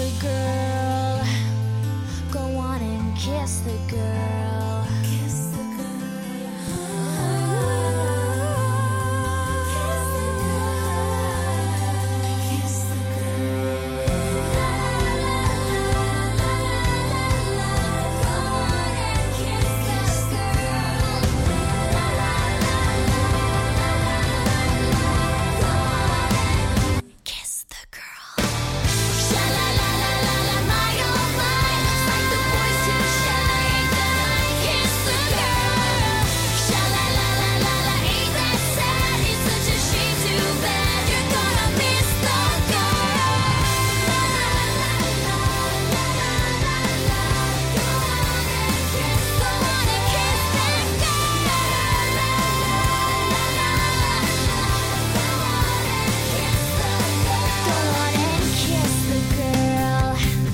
the girl. Go on and kiss the girl. Kiss the girl. Kiss the girl. La la la la la la. Go on and kiss the girl. La la la la la la. Go on and kiss the girl. Sha la la la la la, my oh my. It's like the boys too shy tonight. Kiss the girl. Sha la la la la la, ain't that sad? It's such a shame, too bad. You're gonna miss the girl. La la la la la la la la. Go on and kiss that girl. La la la la la la. Go on and kiss the girl.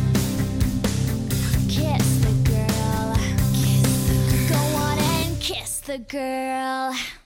Kiss the girl. Kiss the girl. Go on and kiss the girl.